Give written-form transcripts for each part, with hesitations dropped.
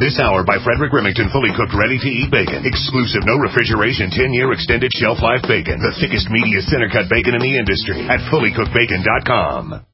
This hour by Frederick Remington, fully cooked, ready-to-eat bacon. Exclusive, no refrigeration, 10-year extended shelf life bacon. The thickest, meatiest center-cut bacon in the industry at fullycookedbacon.com.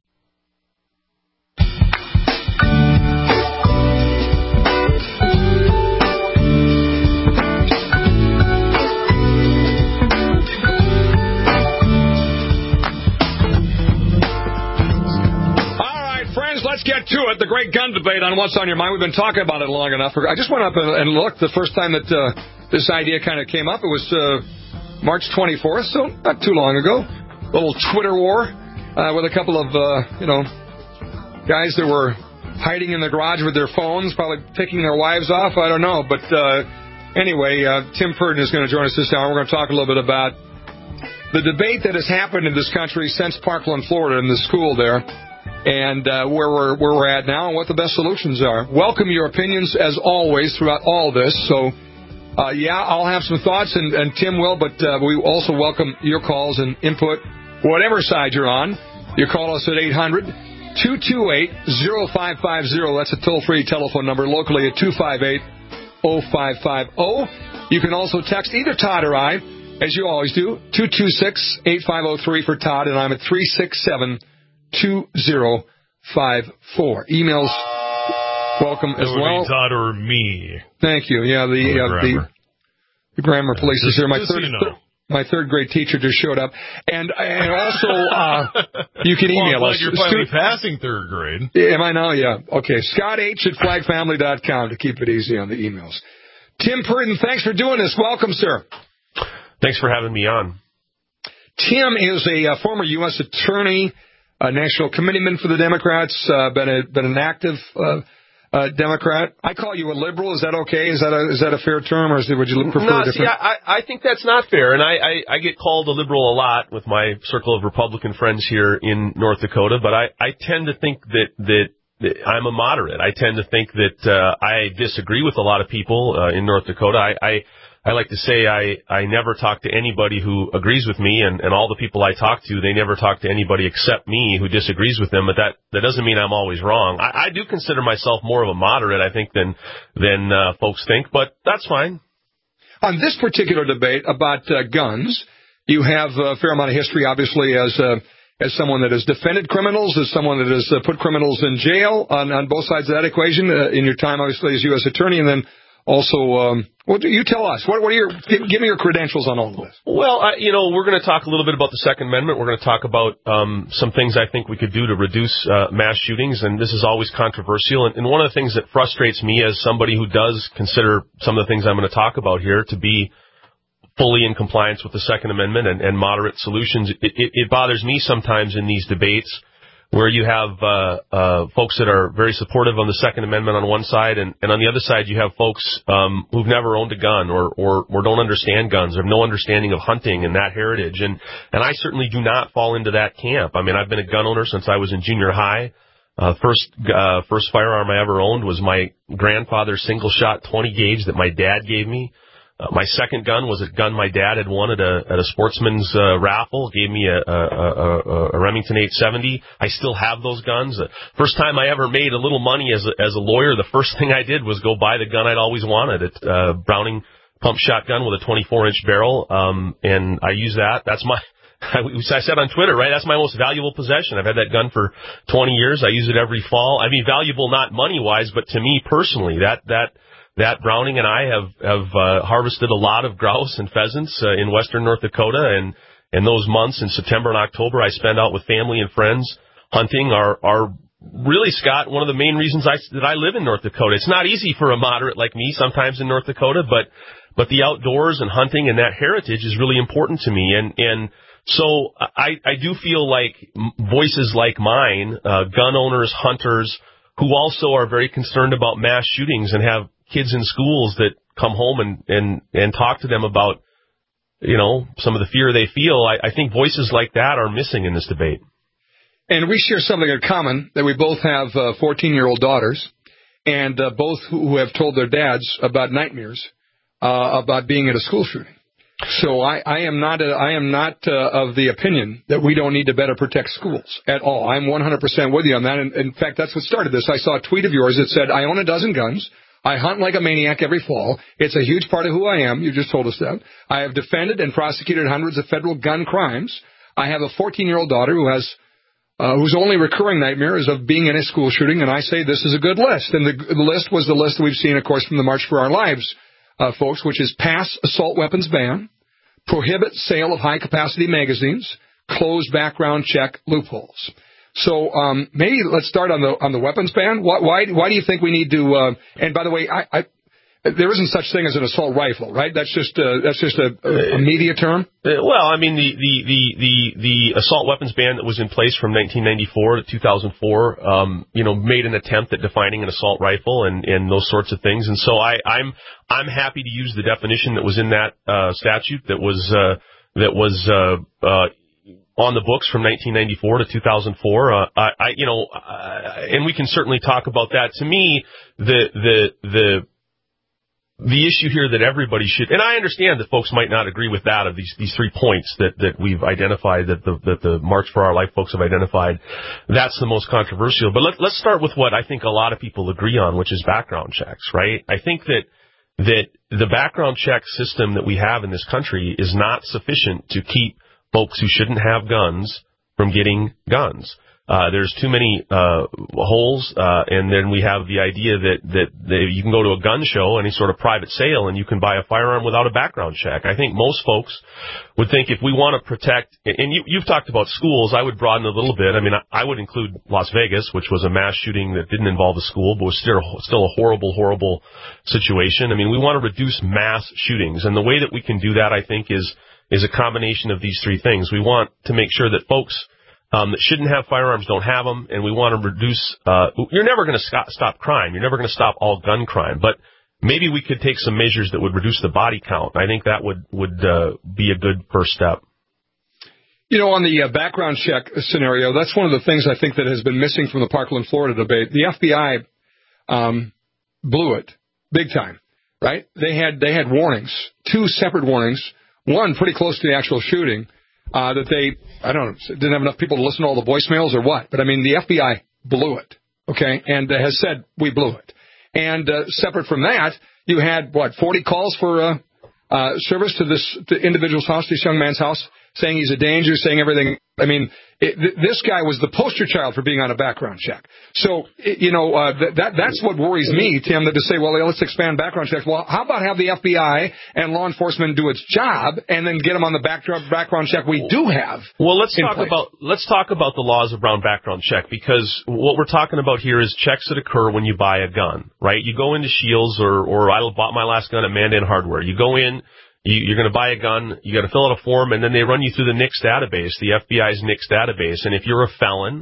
Let's get to it. The great gun debate on what's on your mind. We've been talking about it long enough. I just went up and looked the first time that this idea kind of came up. It was March 24th, so not too long ago. A little Twitter war with a couple of, guys that were hiding in the garage with their phones, probably picking their wives off. I don't know. But anyway, Tim Purdon is going to join us this hour. We're going to talk a little bit about the debate that has happened in this country since Parkland, Florida, in the school there. And where we're at now and what the best solutions are. Welcome your opinions, as always, throughout all this. So, I'll have some thoughts, and Tim will, but we also welcome your calls and input, whatever side you're on. You call us at 800-228-0550. That's a toll-free telephone number, locally at 258-0550. You can also text either Todd or I, as you always do, 226-8503 for Todd, and I'm at 367-2054. Emails welcome as well. Todd or me. Thank you. Yeah, the grammar police is here. My third grade teacher just showed up, and also you can email us. You're finally passing third grade. Am I now? Yeah. Okay. Scott H at flagfamily.com to keep it easy on the emails. Tim Purdon, thanks for doing this. Welcome, sir. Thanks for having me on. Tim is a former U.S. attorney. National committeeman for the Democrats, been an active Democrat. I call you a liberal. Is that okay? Is that a fair term, or would you prefer different? See, I think that's not fair, and I get called a liberal a lot with my circle of Republican friends here in North Dakota, but I tend to think that I'm a moderate. I tend to think that I disagree with a lot of people in North Dakota. I like to say I never talk to anybody who agrees with me, and all the people I talk to, they never talk to anybody except me who disagrees with them, but that doesn't mean I'm always wrong. I do consider myself more of a moderate, I think, than folks think, but that's fine. On this particular debate about guns, you have a fair amount of history, obviously, as someone that has defended criminals, as someone that has put criminals in jail on both sides of that equation, in your time, obviously, as U.S. attorney, and then also, you tell us. What are give me your credentials on all of this. Well, we're going to talk a little bit about the Second Amendment. We're going to talk about some things I think we could do to reduce mass shootings, and this is always controversial. And one of the things that frustrates me as somebody who does consider some of the things I'm going to talk about here to be fully in compliance with the Second Amendment and moderate solutions, it bothers me sometimes in these debates where you have folks that are very supportive on the Second Amendment on one side, and on the other side you have folks who've never owned a gun or don't understand guns, or have no understanding of hunting and that heritage. And I certainly do not fall into that camp. I mean, I've been a gun owner since I was in junior high. First firearm I ever owned was my grandfather's single-shot 20 gauge that my dad gave me. My second gun was a gun my dad had won at a sportsman's raffle. Gave me a Remington 870. I still have those guns. First time I ever made a little money as a lawyer, the first thing I did was go buy the gun I'd always wanted. It's Browning pump shotgun with a 24-inch barrel, and I use that. That's my. I said on Twitter, right? That's my most valuable possession. I've had that gun for 20 years. I use it every fall. I mean, valuable not money-wise, but to me personally, that Browning and I have harvested a lot of grouse and pheasants in western North Dakota, and those months in September and October I spend out with family and friends hunting are really, Scott, one of the main reasons that I live in North Dakota. It's not easy for a moderate like me sometimes in North Dakota, but the outdoors and hunting and that heritage is really important to me, and so I do feel like voices like mine, gun owners, hunters, who also are very concerned about mass shootings and have kids in schools that come home and talk to them about, some of the fear they feel. I think voices like that are missing in this debate. And we share something in common, that we both have 14-year-old daughters, and both who have told their dads about nightmares about being at a school shooting. So I am not of the opinion that we don't need to better protect schools at all. I'm 100% with you on that. And in fact, that's what started this. I saw a tweet of yours that said, I own a dozen guns. I hunt like a maniac every fall. It's a huge part of who I am. You just told us that. I have defended and prosecuted hundreds of federal gun crimes. I have a 14-year-old daughter who has whose only recurring nightmare is of being in a school shooting, and I say this is a good list. And the list was the list we've seen, of course, from the March for Our Lives, folks, which is pass assault weapons ban, prohibit sale of high-capacity magazines, close background check loopholes. So maybe let's start on the weapons ban. Why do you think we need to? And by the way, there isn't such thing as an assault rifle, right? That's just a media term. Well, I mean, the assault weapons ban that was in place from 1994 to 2004, made an attempt at defining an assault rifle and those sorts of things. And so I'm happy to use the definition that was in that statute that was on the books from 1994 to 2004. And we can certainly talk about that. To me, the issue here that everybody should, and I understand that folks might not agree with that of these 3 points that we've identified, that the March for Our Life folks have identified. That's the most controversial. But let's start with what I think a lot of people agree on, which is background checks, right? I think that the background check system that we have in this country is not sufficient to keep folks who shouldn't have guns from getting guns. There's too many holes, and then we have the idea that you can go to a gun show, any sort of private sale, and you can buy a firearm without a background check. I think most folks would think if we want to protect, and you've talked about schools, I would broaden it a little bit. I mean, I would include Las Vegas, which was a mass shooting that didn't involve a school, but was still a horrible, horrible situation. I mean, we want to reduce mass shootings, and the way that we can do that, I think, is a combination of these 3 things. We want to make sure that folks that shouldn't have firearms don't have them, and we want to reduce, you're never going to stop crime. You're never going to stop all gun crime, but maybe we could take some measures that would reduce the body count. I think that would be a good first step. On the background check scenario, that's one of the things I think that has been missing from the Parkland, Florida debate. The FBI blew it big time, right? They had warnings, 2 separate warnings, one pretty close to the actual shooting, that they, I don't know, didn't have enough people to listen to all the voicemails or what. But, I mean, the FBI blew it, okay, and has said we blew it. And separate from that, you had, 40 calls for service to this individual's house, this young man's house, saying he's a danger, saying everything. I mean, this guy was the poster child for being on a background check. So, that's what worries me, Tim, that to say, well, let's expand background checks. Well, how about have the FBI and law enforcement do its job and then get them on the background check we do have? Well, let's talk about the laws around background check, because what we're talking about here is checks that occur when you buy a gun, right? You go into Shields or I bought my last gun at Mandan Hardware. You go in. You're going to buy a gun, you got to fill out a form, and then they run you through the NICS database, the FBI's NICS database. And if you're a felon,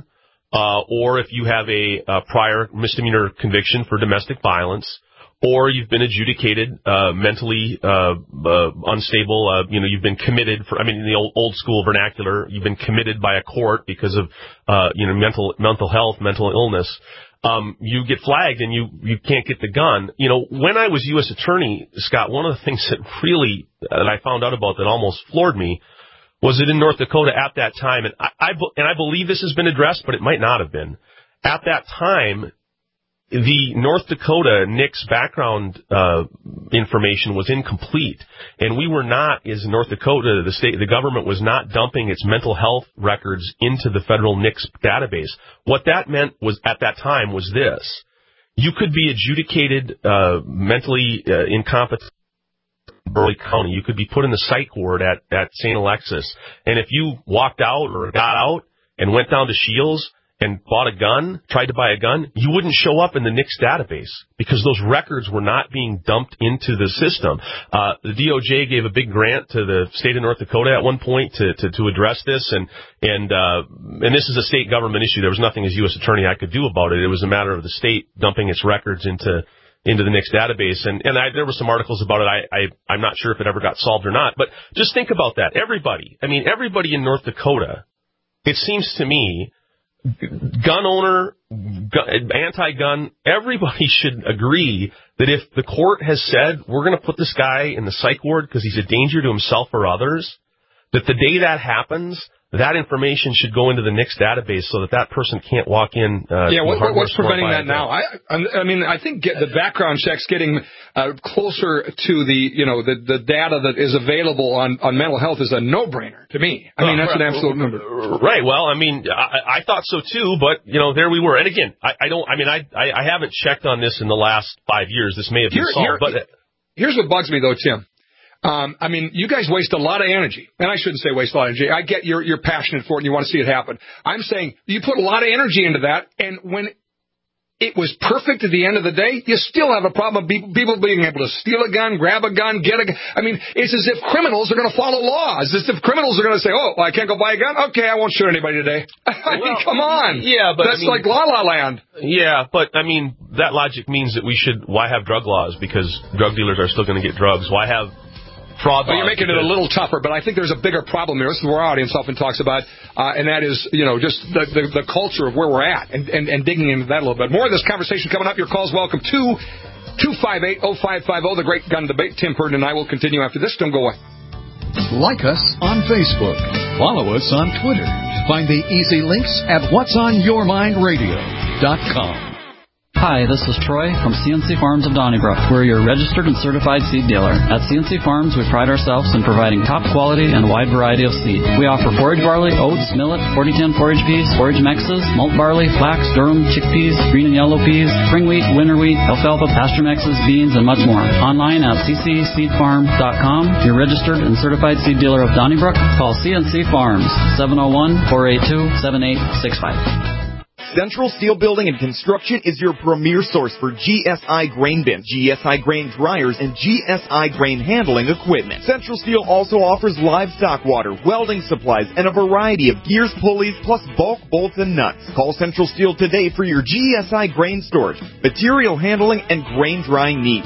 or if you have a prior misdemeanor conviction for domestic violence, or you've been adjudicated mentally unstable, you've been committed in the old school vernacular, you've been committed by a court because of mental health, mental illness. You get flagged and you can't get the gun. When I was U.S. Attorney, Scott, one of the things that really that I found out about that almost floored me was that in North Dakota at that time, and I believe this has been addressed, but it might not have been. At that time, the North Dakota NICS background information was incomplete, and we were not, as North Dakota, the government was not dumping its mental health records into the federal NICS database. What that meant was, at that time, was this: you could be adjudicated mentally incompetent in Burley County. You could be put in the psych ward at St. Alexis, and if you walked out or got out and went down to Shields and bought a gun, tried to buy a gun, you wouldn't show up in the NICS database because those records were not being dumped into the system. The DOJ gave a big grant to the state of North Dakota at one point to address this, and this is a state government issue. There was nothing as U.S. Attorney I could do about it. It was a matter of the state dumping its records into the NICS database, and there were some articles about it. I'm not sure if it ever got solved or not, but just think about that. Everybody in North Dakota, it seems to me, gun owner, anti-gun, everybody should agree that if the court has said we're going to put this guy in the psych ward because he's a danger to himself or others, that the day that happens, that information should go into the NICS database so that person can't walk in. What's preventing that now? I mean, I think the background check's getting closer to the data that is available on mental health is a no-brainer to me. I mean, that's an absolute number. Right. Well, I mean, I thought so too, but there we were. And again, I haven't checked on this in the last 5 years. This may have been solved, but here's what bugs me though, Tim. I mean, you guys waste a lot of energy, and I shouldn't say waste a lot of energy. I get you're passionate for it and you want to see it happen. I'm saying you put a lot of energy into that, and when it was perfect at the end of the day, you still have a problem of people being able to steal a gun, grab a gun, get a gun. I mean, it's as if criminals are going to follow laws. It's as if criminals are going to say, oh, I can't go buy a gun? Okay, I won't shoot anybody today. I mean, come on. Yeah, but that's like La La Land. Yeah, but, I mean, that logic means that why have drug laws? Because drug dealers are still going to get drugs. Why have fraud laws? Well, you're making it a little tougher, but I think there's a bigger problem here. This is where our audience often talks about, and that is, just the culture of where we're at and digging into that a little bit. More of this conversation coming up. Your calls welcome to 258-0550, the Great Gun Debate. Tim Purdon and I will continue after this. Don't go away. Like us on Facebook. Follow us on Twitter. Find the easy links at whatsonyourmindradio.com. Hi, this is Troy from CNC Farms of Donnybrook. We're your registered and certified seed dealer. At CNC Farms, we pride ourselves in providing top quality and a wide variety of seed. We offer forage barley, oats, millet, 4010 forage peas, forage mixes, malt barley, flax, durum, chickpeas, green and yellow peas, spring wheat, winter wheat, alfalfa, pasture mixes, beans, and much more. Online at ccseedfarm.com. Your registered and certified seed dealer of Donnybrook. Call CNC Farms, 701-482-7865. Central Steel Building and Construction is your premier source for GSI grain bins, GSI grain dryers, and GSI grain handling equipment. Central Steel also offers livestock water, welding supplies, and a variety of gears, pulleys, plus bulk bolts and nuts. Call Central Steel today for your GSI grain storage, material handling, and grain drying needs.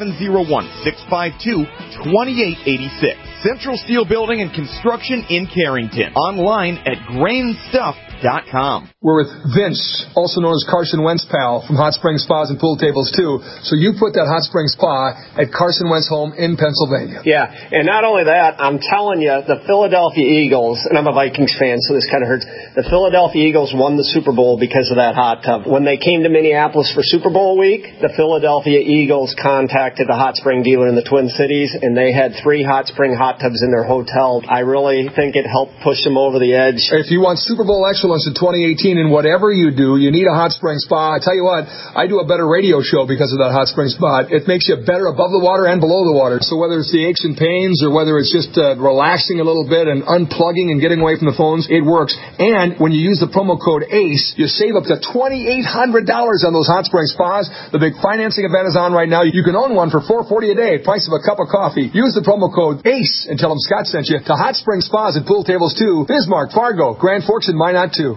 701-652-2886. Central Steel Building and Construction in Carrington. Online at grainstuff.com. We're with Vince, also known as Carson Wentz pal from Hot Springs Spas and Pool Tables too. So you put that Hot Springs Spa at Carson Wentz home in Pennsylvania. Yeah, and not only that, I'm telling you, the Philadelphia Eagles, and I'm a Vikings fan, so this kind of hurts. The Philadelphia Eagles won the Super Bowl because of that hot tub. When they came to Minneapolis for Super Bowl week, the Philadelphia Eagles contacted the hot spring dealer in the Twin Cities, and they had 3 hot spring hot tubs in their hotel. I really think it helped push them over the edge. If you want Super Bowl excellence in 2018 in whatever you do, you need a hot spring spa. I tell you what, I do a better radio show because of that hot spring spa. It makes you better above the water and below the water. So whether it's the aches and pains or whether it's just relaxing a little bit and unplugging and getting away from the phones, it works. And when you use the promo code ACE, you save up to $2,800 on those hot spring spas. The big financing event is on right now. You can own one for $4.40 a day, price of a cup of coffee. Use the promo code ACE and tell them Scott sent you to Hot Spring Spas and Pool Tables too. Bismarck, Fargo, Grand Forks, and Minot too.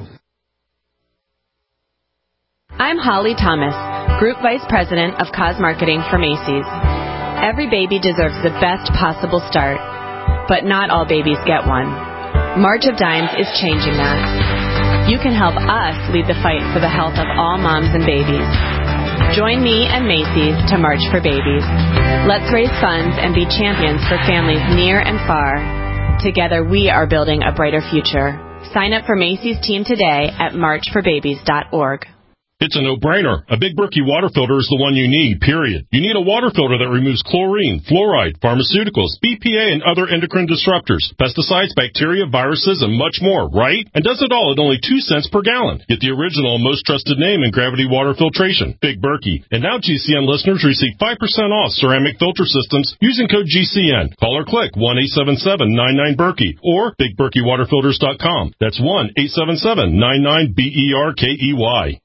I'm Holly Thomas, Group Vice President of Cause Marketing for Macy's. Every baby deserves the best possible start, but not all babies get one. March of Dimes is changing that. You can help us lead the fight for the health of all moms and babies. Join me and Macy's to March for Babies. Let's raise funds and be champions for families near and far. Together we are building a brighter future. Sign up for Macy's team today at marchforbabies.org. It's a no-brainer. A Big Berkey water filter is the one you need, period. You need a water filter that removes chlorine, fluoride, pharmaceuticals, BPA, and other endocrine disruptors, pesticides, bacteria, viruses, and much more, right? And does it all at only 2 cents per gallon. Get the original and most trusted name in gravity water filtration, Big Berkey. And now GCN listeners receive 5% off ceramic filter systems using code GCN. Call or click 1-877-99-BERKEY or BigBerkeyWaterFilters.com. That's 1-877-99-BERKEY.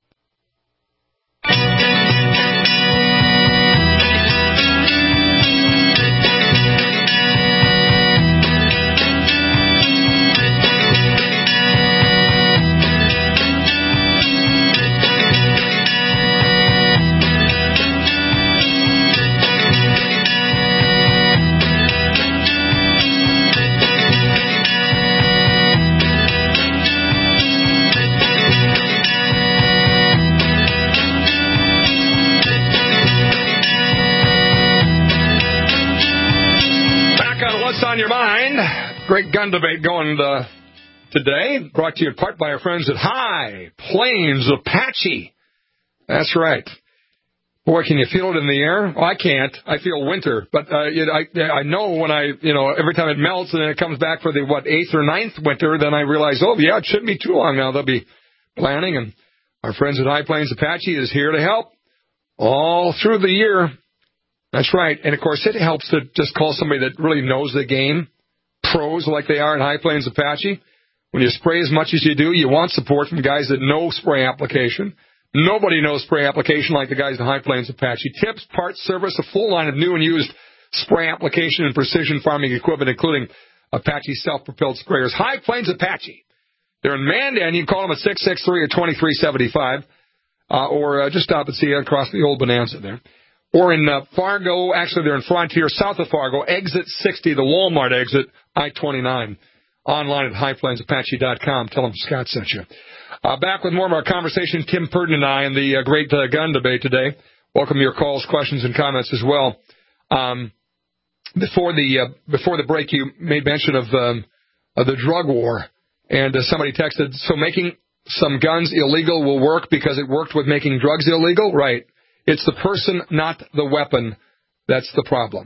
On your mind, great gun debate going today, brought to you in part by our friends at High Plains Apache. That's right. Boy, can you feel it in the air? Oh, I can't. I feel winter. But I know when every time it melts and then it comes back for the, 8th or 9th winter, then I realize, it shouldn't be too long now. They'll be planning, and our friends at High Plains Apache is here to help all through the year. That's right. And, of course, it helps to just call somebody that really knows the game, pros like they are at High Plains Apache. When you spray as much as you do, you want support from guys that know spray application. Nobody knows spray application like the guys at High Plains Apache. Tips, parts, service, a full line of new and used spray application and precision farming equipment, including Apache self-propelled sprayers. High Plains Apache. They're in Mandan. You can call them at 663 or 2375, or just stop and see you across the old Bonanza there. Or in Fargo, actually they're in Frontier, south of Fargo, exit 60, the Walmart exit, I-29. Online at highplainsapache.com. Tell them Scott sent you. Back with more of our conversation, Tim Purdon and I, in the great gun debate today. Welcome your calls, questions, and comments as well. Before the break, you made mention of the drug war, and somebody texted, so making some guns illegal will work because it worked with making drugs illegal? Right. It's the person, not the weapon, that's the problem.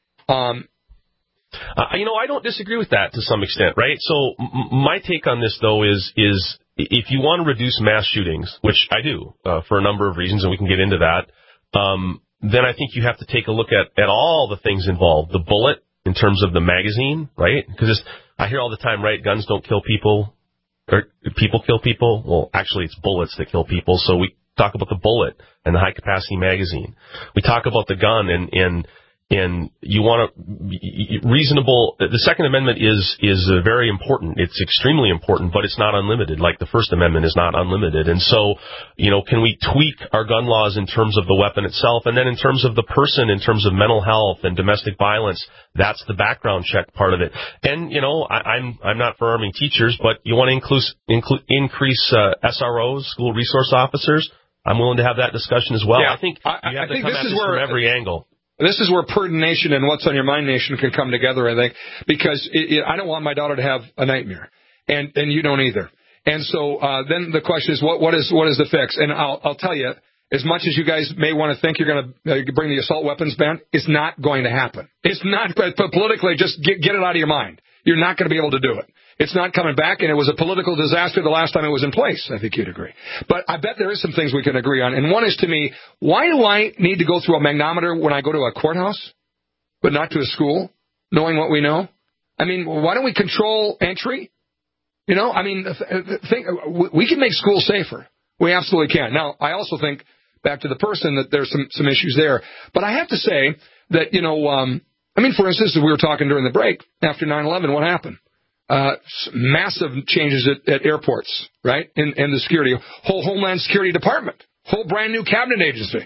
I don't disagree with that to some extent, right? So my take on this, though, is if you want to reduce mass shootings, which I do for a number of reasons, and we can get into that, then I think you have to take a look at all the things involved. The bullet in terms of the magazine, right? Because I hear all the time, right, guns don't kill people, or people kill people. Well, actually, it's bullets that kill people. So we talk about the bullet and the high-capacity magazine. We talk about the gun and you want reasonable. The Second Amendment is very important. It's extremely important, but it's not unlimited. Like the First Amendment is not unlimited. And so, can we tweak our gun laws in terms of the weapon itself, and then in terms of the person, in terms of mental health and domestic violence? That's the background check part of it. And I'm not for arming teachers, but you want to increase SROs, school resource officers. I'm willing to have that discussion as well. Yeah, I think you have to come at this from every angle. This is where Purdon Nation and What's on Your Mind Nation can come together, I think, because I don't want my daughter to have a nightmare, and you don't either. And so then the question is, what is the fix? And I'll tell you, as much as you guys may want to think you're going to bring the assault weapons ban, it's not going to happen. It's not, but politically, just get it out of your mind. You're not going to be able to do it. It's not coming back, and it was a political disaster the last time it was in place. I think you'd agree. But I bet there is some things we can agree on. And one is, to me, why do I need to go through a magnetometer when I go to a courthouse, but not to a school, knowing what we know? I mean, why don't we control entry? We can make schools safer. We absolutely can. Now, I also think, back to the person, that there's some issues there. But I have to say that, for instance, as we were talking during the break, after 9/11, what happened? Massive changes at airports, right? And the security, whole Homeland Security Department, whole brand new cabinet agency.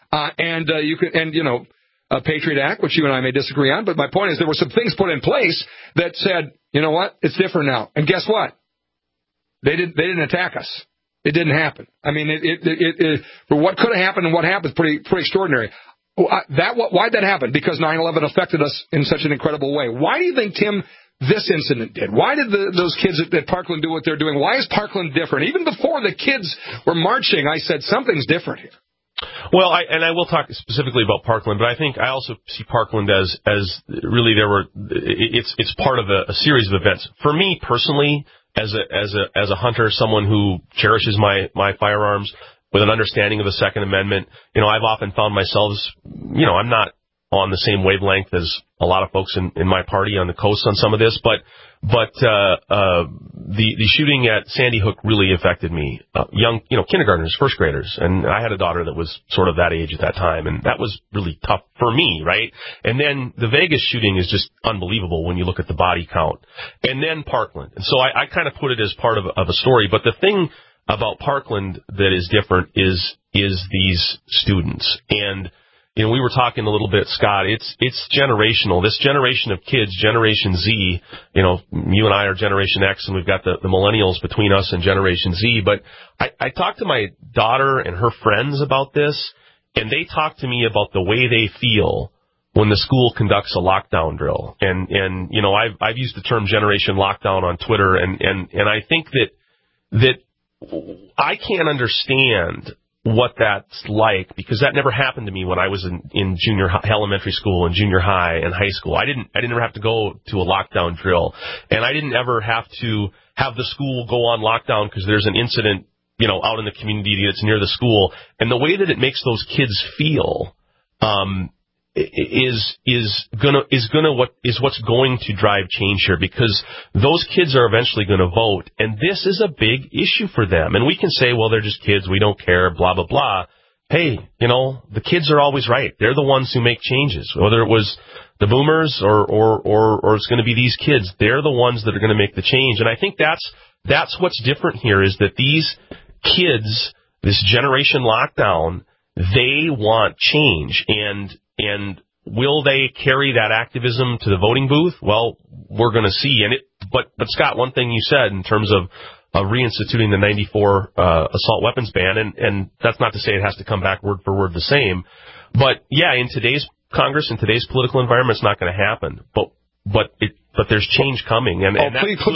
Patriot Act, which you and I may disagree on, but my point is there were some things put in place that said, you know what, it's different now. And guess what? They didn't attack us. It didn't happen. I mean, for what could have happened and what happened is pretty extraordinary. Why'd that happen? Because 9/11 affected us in such an incredible way. Why do you think, Tim, this incident did? Why did those kids at Parkland do what they're doing? Why is Parkland different? Even before the kids were marching, I said something's different here. Well, I will talk specifically about Parkland, but I think I also see Parkland as really it's part of a series of events. For me personally, as a hunter, someone who cherishes my firearms with an understanding of the Second Amendment, I've often found myself, I'm not on the same wavelength as a lot of folks in my party on the coast on some of this, but the shooting at Sandy Hook really affected me. Young, kindergartners, first graders, and I had a daughter that was sort of that age at that time, and that was really tough for me, right? And then the Vegas shooting is just unbelievable when you look at the body count. And then Parkland. And so I kind of put it as part of a story, but the thing about Parkland that is different is these students. And we were talking a little bit, Scott, it's generational. This generation of kids, Generation Z, you and I are Generation X, and we've got the millennials between us and Generation Z. But I talked to my daughter and her friends about this, and they talked to me about the way they feel when the school conducts a lockdown drill. And you know, I've used the term Generation Lockdown on Twitter, and I think that I can't understand what that's like, because that never happened to me when I was in elementary school and junior high and high school. I didn't ever have to go to a lockdown drill, and I didn't ever have to have the school go on lockdown because there's an incident, you know, out in the community that's near the school. And the way that it makes those kids feel, is what's going to drive change here, because those kids are eventually going to vote, and this is a big issue for them. And we can say, well, they're just kids, we don't care, blah blah blah. Hey, you know, the kids are always right. They're the ones who make changes, whether it was the boomers or it's going to be these kids. They're the ones that are going to make the change. And I think that's what's different here, is that these kids, this Generation Lockdown, they want change, and will they carry that activism to the voting booth? Well, we're going to see. But Scott, one thing you said in terms of reinstituting the 94 assault weapons ban, and that's not to say it has to come back word for word the same, but yeah, in today's Congress, in today's political environment, it's not going to happen. But there's change coming, and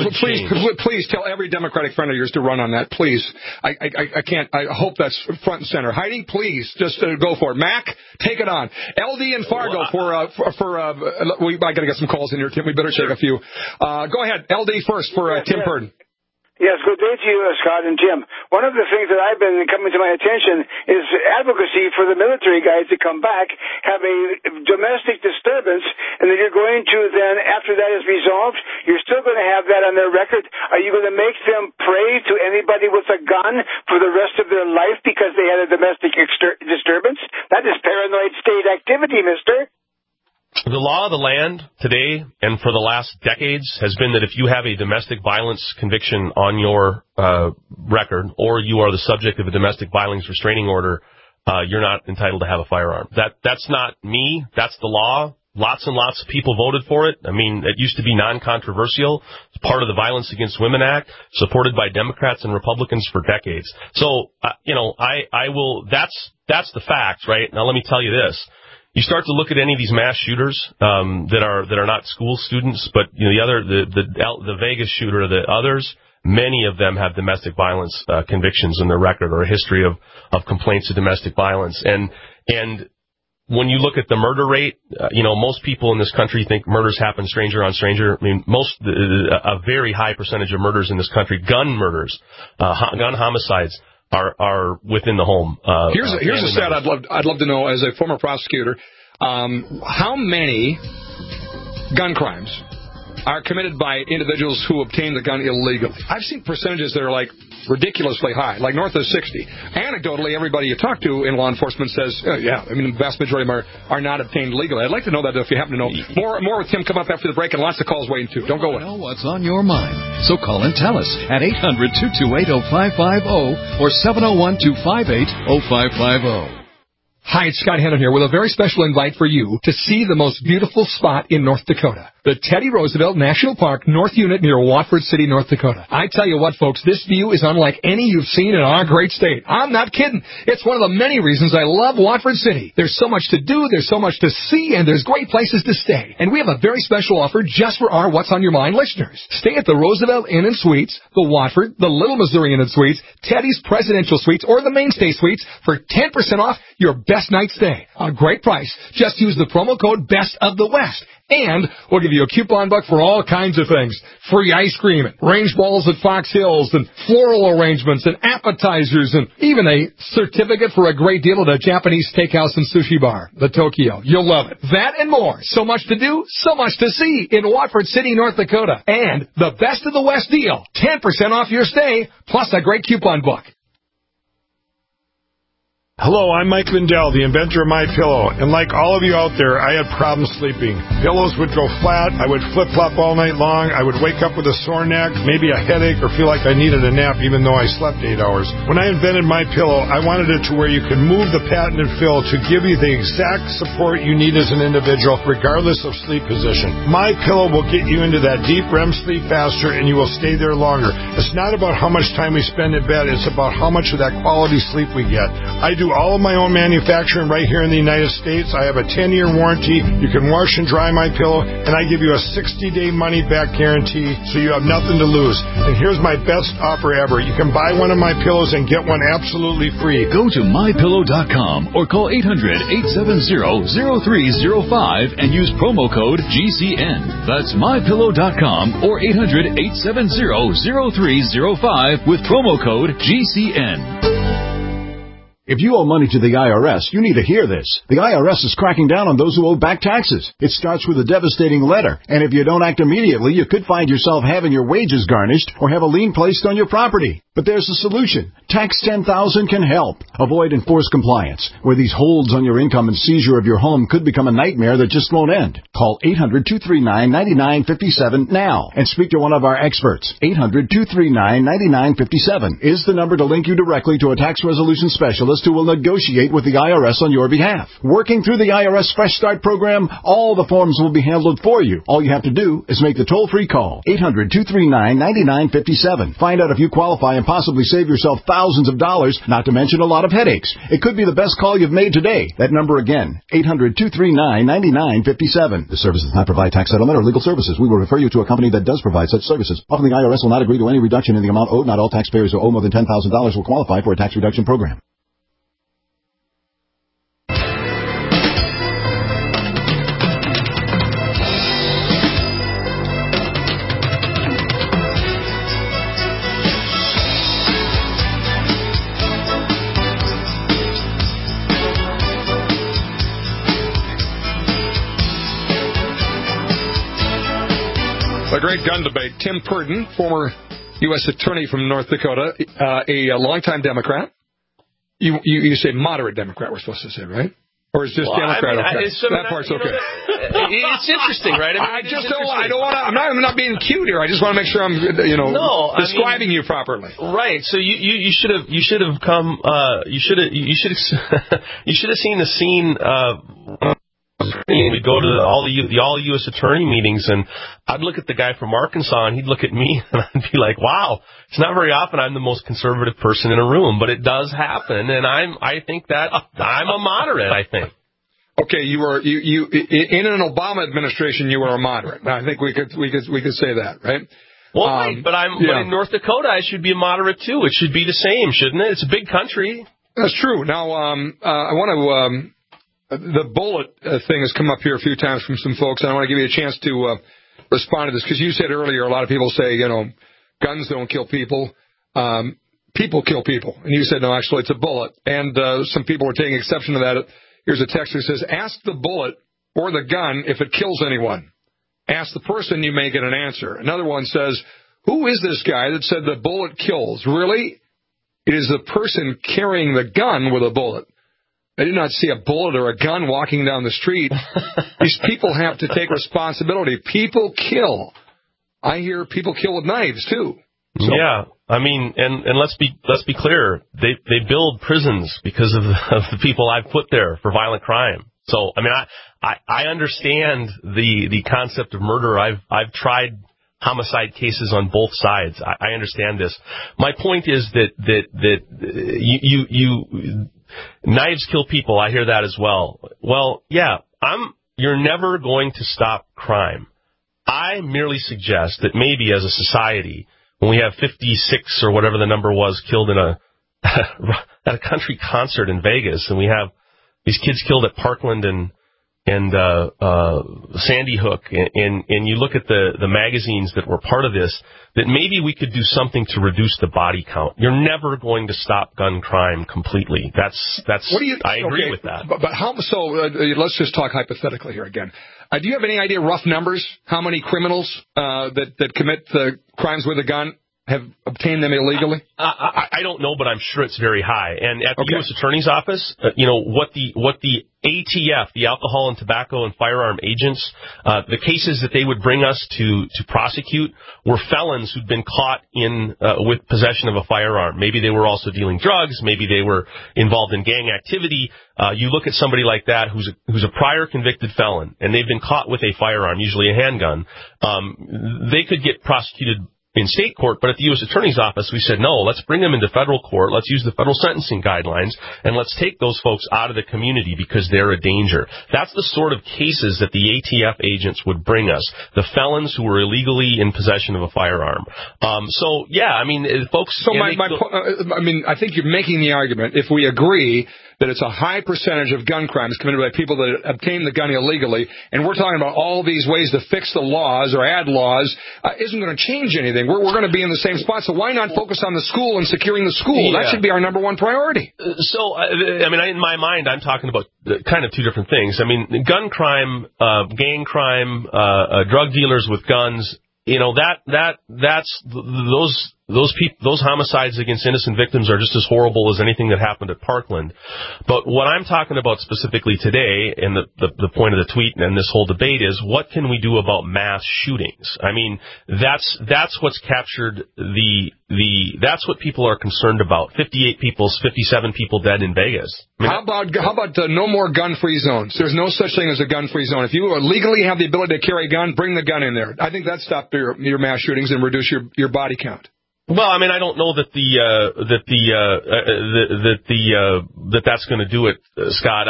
please tell every Democratic friend of yours to run on that, please. I can't. I hope that's front and center. Heidi, please just go for it. Mac, take it on. LD and Fargo I got to get some calls in here, Tim. We better take a few. Go ahead, LD first for Tim Purdon. Yes, good day to you, Scott and Jim. One of the things that I've been coming to my attention is advocacy for the military guys to come back, have a domestic disturbance, and then you're going to then, after that is resolved, you're still going to have that on their record. Are you going to make them pray to anybody with a gun for the rest of their life because they had a domestic disturbance? That is paranoid state activity, mister. The law of the land today and for the last decades has been that if you have a domestic violence conviction on your record, or you are the subject of a domestic violence restraining order, you're not entitled to have a firearm. That's not me. That's the law. Lots and lots of people voted for it. I mean, it used to be non-controversial. It's part of the Violence Against Women Act, supported by Democrats and Republicans for decades. So, I will. That's the facts, right? Now, let me tell you this. You start to look at any of these mass shooters that are not school students, but you know the Vegas shooter or the others, many of them have domestic violence convictions in their record, or a history of complaints of domestic violence. And when you look at the murder rate, most people in this country think murders happen stranger on stranger. I mean, a very high percentage of murders in this country, gun murders, gun homicides, are within the home. Here's a stat I'd love to know as a former prosecutor. How many gun crimes are committed by individuals who obtain the gun illegally? I've seen percentages that are like ridiculously high, like north of 60. Anecdotally, everybody you talk to in law enforcement says, the vast majority of them are not obtained legally. I'd like to know that if you happen to know. More with Tim come up after the break, and lots of calls waiting too. Don't go away. Know what's on your mind. So call and tell us at 800-228-0550 or 701-258-0550. Hi, it's Scott Hennon here with a very special invite for you to see the most beautiful spot in North Dakota. The Teddy Roosevelt National Park North Unit near Watford City, North Dakota. I tell you what, folks, this view is unlike any you've seen in our great state. I'm not kidding. It's one of the many reasons I love Watford City. There's so much to do, there's so much to see, and there's great places to stay. And we have a very special offer just for our What's on Your Mind listeners. Stay at the Roosevelt Inn and Suites, the Watford, the Little Missouri Inn and Suites, Teddy's Presidential Suites, or the Mainstay Suites for 10% off your best night stay. A great price. Just use the promo code Best of the West. And we'll give you a coupon buck for all kinds of things. Free ice cream, and range balls at Fox Hills, and floral arrangements, and appetizers, and even a certificate for a great deal at a Japanese steakhouse and sushi bar, the Tokyo. You'll love it. That and more. So much to do, so much to see in Watford City, North Dakota. And the Best of the West deal. 10% off your stay, plus a great coupon book. Hello, I'm Mike Lindell, the inventor of MyPillow, and like all of you out there, I had problems sleeping. Pillows would go flat, I would flip-flop all night long, I would wake up with a sore neck, maybe a headache, or feel like I needed a nap even though I slept 8 hours. When I invented MyPillow, I wanted it to where you could move the patented fill to give you the exact support you need as an individual, regardless of sleep position. MyPillow will get you into that deep REM sleep faster, and you will stay there longer. It's not about how much time we spend in bed, it's about how much of that quality sleep we get. I do do all of my own manufacturing right here in the United States. I have a 10-year warranty. You can wash and dry my pillow, and I give you a 60-day money-back guarantee, so you have nothing to lose. And here's my best offer ever. You can buy one of my pillows and get one absolutely free. Go to mypillow.com or call 800-870-0305 and use promo code GCN. That's mypillow.com or 800-870-0305 with promo code GCN. If you owe money to the IRS, you need to hear this. The IRS is cracking down on those who owe back taxes. It starts with a devastating letter, and if you don't act immediately, you could find yourself having your wages garnished or have a lien placed on your property. But there's a solution. Tax 10,000 can help. Avoid enforced compliance, where these holds on your income and seizure of your home could become a nightmare that just won't end. Call 800-239-9957 now and speak to one of our experts. 800-239-9957 is the number to link you directly to a tax resolution specialist who will negotiate with the IRS on your behalf. Working through the IRS Fresh Start program, all the forms will be handled for you. All you have to do is make the toll-free call. 800-239-9957. Find out if you qualify and possibly save yourself thousands of dollars, not to mention a lot of headaches. It could be the best call you've made today. That number again, 800-239-9957. This service does not provide tax settlement or legal services. We will refer you to a company that does provide such services. Often the IRS will not agree to any reduction in the amount owed. Not all taxpayers who owe more than $10,000 will qualify for a tax reduction program. The great gun debate. Tim Purdon, former U.S. attorney from North Dakota, a longtime Democrat. You say moderate Democrat, we're supposed to say, right? Or is just Democrat okay? That part's okay. It's interesting, right? I don't want to. I'm not being cute here. I just want to make sure I'm, describing you properly. Right. So you should have come. You should have seen the scene. We'd go to all U.S. attorney meetings, and I'd look at the guy from Arkansas, and he'd look at me, and I'd be like, "Wow, it's not very often I'm the most conservative person in a room, but it does happen." And I think that I'm a moderate. I think. Okay, you in an Obama administration, you were a moderate. I think we could say that, right? Well, right, but in North Dakota, I should be a moderate too. It should be the same, shouldn't it? It's a big country. That's true. Now, I want to. The bullet thing has come up here a few times from some folks, and I want to give you a chance to respond to this, because you said earlier a lot of people say, guns don't kill people, people kill people. And you said, no, actually, it's a bullet. And some people were taking exception to that. Here's a text that says, ask the bullet or the gun if it kills anyone. Ask the person, you may get an answer. Another one says, who is this guy that said the bullet kills? Really? It is the person carrying the gun with a bullet. I did not see a bullet or a gun walking down the street. These people have to take responsibility. People kill. I hear people kill with knives too. So. Yeah, I mean, and let's be clear. They build prisons because of the people I've put there for violent crime. So I mean, I understand the concept of murder. I've tried homicide cases on both sides. I understand this. My point is that you knives kill people. I hear that as well. Well, yeah, you're never going to stop crime. I merely suggest that maybe as a society, when we have 56 or whatever the number was killed in at a country concert in Vegas, and we have these kids killed at Parkland and Sandy Hook, and you look at the magazines that were part of this, that maybe we could do something to reduce the body count. You're never going to stop gun crime completely. I agree with that. But how so? Let's just talk hypothetically here again. Do you have any idea, rough numbers, how many criminals that commit crimes with a gun have obtained them illegally? I don't know, but I'm sure it's very high. And at the U.S. Attorney's Office, what the ATF, the Alcohol and Tobacco and Firearm Agents, the cases that they would bring us to prosecute were felons who'd been caught with possession of a firearm. Maybe they were also dealing drugs. Maybe they were involved in gang activity. You look at somebody like that who's a prior convicted felon, and they've been caught with a firearm, usually a handgun. They could get prosecuted in state court, but at the U.S. Attorney's Office, we said, no, let's bring them into federal court. Let's use the federal sentencing guidelines, and let's take those folks out of the community because they're a danger. That's the sort of cases that the ATF agents would bring us, the felons who were illegally in possession of a firearm. Folks... So I think you're making the argument, if we agree that it's a high percentage of gun crimes committed by people that obtain the gun illegally, and we're talking about all these ways to fix the laws or add laws, isn't going to change anything. We're going to be in the same spot, so why not focus on the school and securing the school? Yeah. That should be our number one priority. In my mind, I'm talking about kind of two different things. I mean, gun crime, gang crime, drug dealers with guns, those homicides against innocent victims are just as horrible as anything that happened at Parkland. But what I'm talking about specifically today, and the point of the tweet and this whole debate is, what can we do about mass shootings? I mean, that's what's captured that's what people are concerned about. 57 people dead in Vegas. How about no more gun-free zones? There's no such thing as a gun-free zone. If you legally have the ability to carry a gun, bring the gun in there. I think that stops your mass shootings and reduce your body count. Well, I mean, I don't know that that's going to do it, Scott.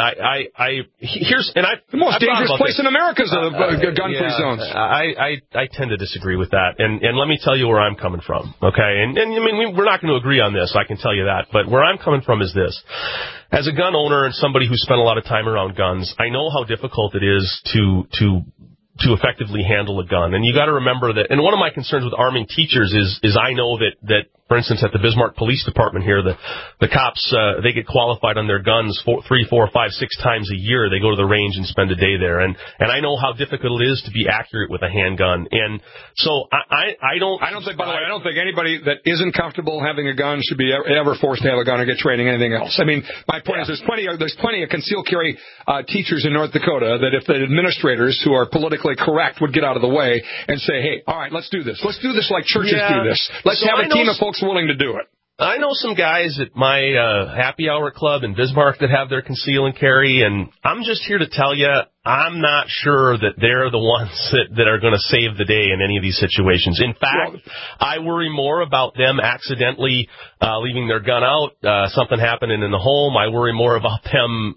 The most dangerous place in America is gun-free zones. I tend to disagree with that, and let me tell you where I'm coming from. Okay, and I mean, we're not going to agree on this. I can tell you that, but where I'm coming from is this: as a gun owner and somebody who spent a lot of time around guns, I know how difficult it is to effectively handle a gun. And you got to remember that, and one of my concerns with arming teachers is I know that for instance, at the Bismarck Police Department here, the cops, they get qualified on their guns 3, 4, 5, 6 times a year. They go to the range and spend a day there. And I know how difficult it is to be accurate with a handgun. And so I don't think anybody that isn't comfortable having a gun should be ever forced to have a gun or get training anything else. I mean, my point is there's plenty of concealed carry teachers in North Dakota that if the administrators who are politically correct would get out of the way and say, hey, all right, let's do this. Let's do this like churches do this. Let's have a team of folks willing to do it. I know some guys at my happy hour club in Bismarck that have their conceal and carry, and I'm just here to tell you, I'm not sure that they're the ones that are going to save the day in any of these situations. In fact, I worry more about them accidentally leaving their gun out, something happening in the home. I worry more about them,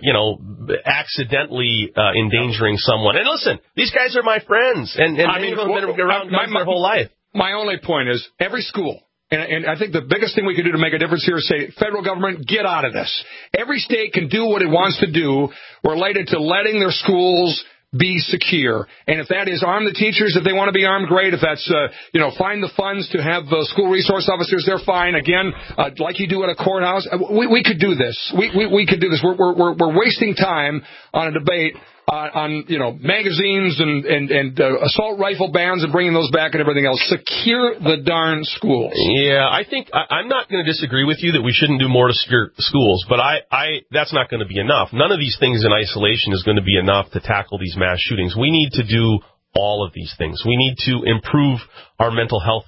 accidentally endangering someone. And listen, these guys are my friends, and many of them have been around their whole life. My only point is, every school, and I think the biggest thing we can do to make a difference here is say, federal government, get out of this. Every state can do what it wants to do related to letting their schools be secure. And if that is arm the teachers, if they want to be armed, great. If that's, find the funds to have school resource officers, they're fine. Again, like you do at a courthouse, we could do this. We could do this. We're wasting time on a debate on magazines and assault rifle bans and bringing those back and everything else. Secure the darn schools. Yeah, I think I'm not going to disagree with you that we shouldn't do more to secure schools, but that's not going to be enough. None of these things in isolation is going to be enough to tackle these mass shootings. We need to do all of these things. We need to improve our mental health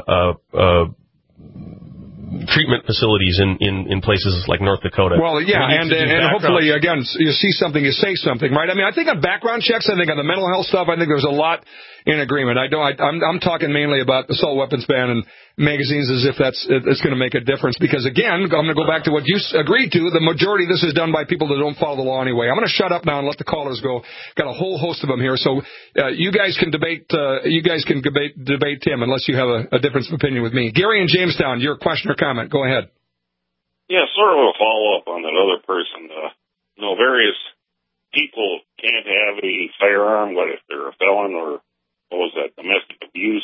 treatment facilities in places like North Dakota. Well, yeah, and hopefully, again, you see something, you say something, right? I mean, I think on background checks, I think on the mental health stuff, I think there's a lot in agreement. I'm talking mainly about assault weapons ban and magazines as if it's going to make a difference. Because, again, I'm going to go back to what you agreed to. The majority of this is done by people that don't follow the law anyway. I'm going to shut up now and let the callers go. Got a whole host of them here. So you guys can debate Tim unless you have a difference of opinion with me. Gary in Jamestown, your question or comment. Go ahead. Yeah, sort of a follow-up on that other person. Various people can't have a firearm, what if they're a felon or domestic abuse.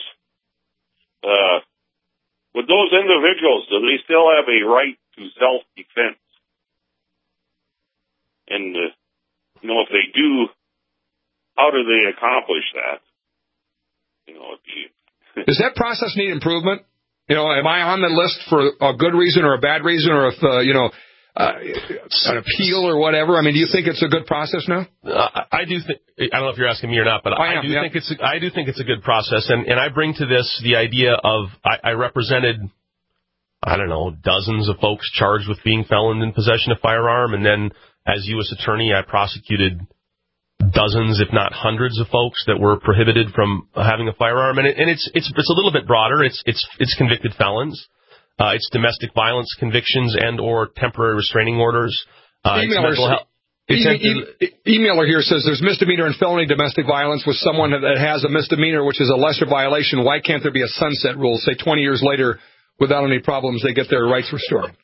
With those individuals, do they still have a right to self-defense? And, if they do, how do they accomplish that? Does that process need improvement? Am I on the list for a good reason or a bad reason, or if, an appeal or whatever? I mean, do you think it's a good process now? I do think. I don't know if you're asking me or not, but I do think it's a good process, and I bring to this the idea of I represented, dozens of folks charged with being felons in possession of firearm, and then as U.S. attorney, I prosecuted dozens, if not hundreds, of folks that were prohibited from having a firearm, and it's a little bit broader. It's convicted felons, it's domestic violence convictions and or temporary restraining orders. Emailer here says there's misdemeanor and felony domestic violence with someone that has a misdemeanor, which is a lesser violation. Why can't there be a sunset rule? Say 20 years later, without any problems, they get their rights restored.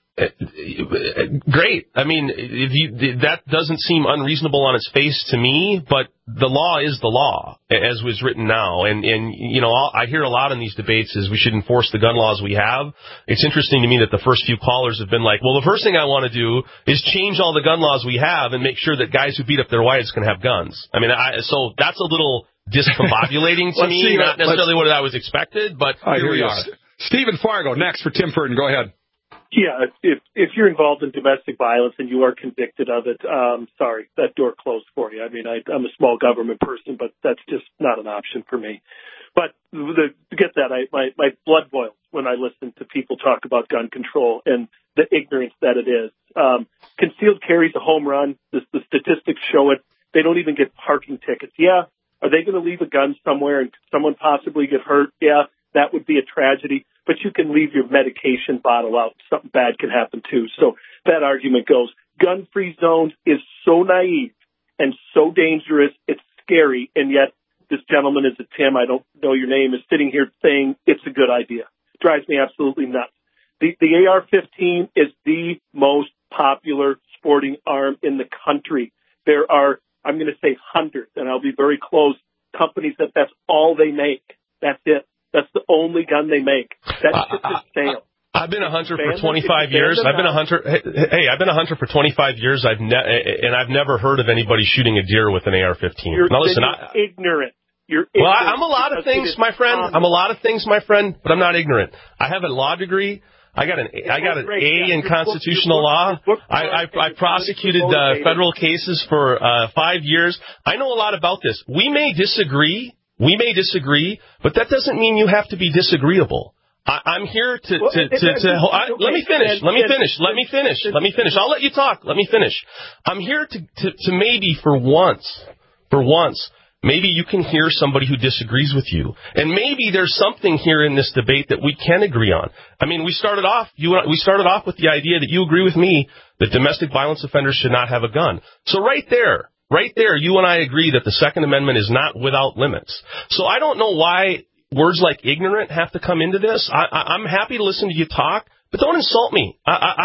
Great. I mean, that doesn't seem unreasonable on its face to me, but the law is the law, as was written now. And you know, I hear a lot in these debates is we should enforce the gun laws we have. It's interesting to me that the first few callers have been like, well, the first thing I want to do is change all the gun laws we have and make sure that guys who beat up their wives can have guns. I mean, so that's a little discombobulating to me, not necessarily what I was expected, but here we are. Stephen Fargo, next for Tim Furton. Go ahead. Yeah, if you're involved in domestic violence and you are convicted of it, sorry, that door closed for you. I mean, I'm a small government person, but that's just not an option for me. But to get that, my blood boils when I listen to people talk about gun control and the ignorance that it is. Concealed carry's a home run. The statistics show it. They don't even get parking tickets. Yeah, are they going to leave a gun somewhere and someone possibly get hurt? Yeah, that would be a tragedy. But you can leave your medication bottle out. Something bad can happen, too. So that argument goes, gun-free zones is so naive and so dangerous, it's scary, and yet this gentleman is a Tim, I don't know your name, is sitting here saying it's a good idea. Drives me absolutely nuts. The AR-15 is the most popular sporting arm in the country. There are, I'm going to say hundreds, and I'll be very close, companies that's all they make. That's it. That's the only gun they make. That shit is sale. I've been a hunter for 25 years. I've been a hunter. Hey, I've been a hunter for 25 years. I've never heard of anybody shooting a deer with an AR-15. Now listen, ignorant. You're ignorant. Well, I'm a lot of things, my friend. I'm a lot of things, my friend, but I'm not ignorant. I have a law degree. I got an A in constitutional law. I prosecuted federal cases for 5 years. I know a lot about this. We may disagree, but that doesn't mean you have to be disagreeable. I'm here to let me finish. I'll let you talk. Let me finish. I'm here to maybe for once, maybe you can hear somebody who disagrees with you. And maybe there's something here in this debate that we can agree on. I mean, we started off with the idea that you agree with me that domestic violence offenders should not have a gun. So right there, you and I agree that the Second Amendment is not without limits. So I don't know why words like ignorant have to come into this. I'm happy to listen to you talk, but don't insult me.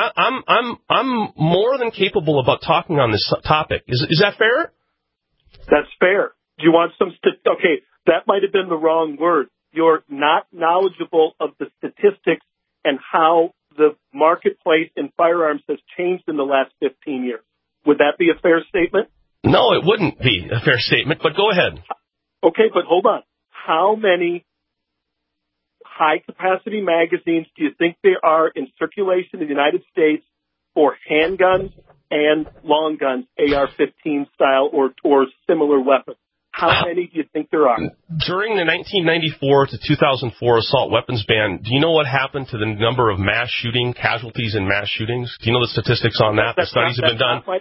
I'm more than capable about talking on this topic. Is that fair? That's fair. Do you want some okay, that might have been the wrong word. You're not knowledgeable of the statistics and how the marketplace in firearms has changed in the last 15 years. Would that be a fair statement? No, it wouldn't be a fair statement, but go ahead. Okay, but hold on. How many high-capacity magazines do you think there are in circulation in the United States for handguns and long guns, AR-15 style or similar weapons? How many do you think there are? During the 1994 to 2004 assault weapons ban, do you know what happened to the number of mass shooting casualties in mass shootings? Do you know the statistics on that? The studies have been done. Of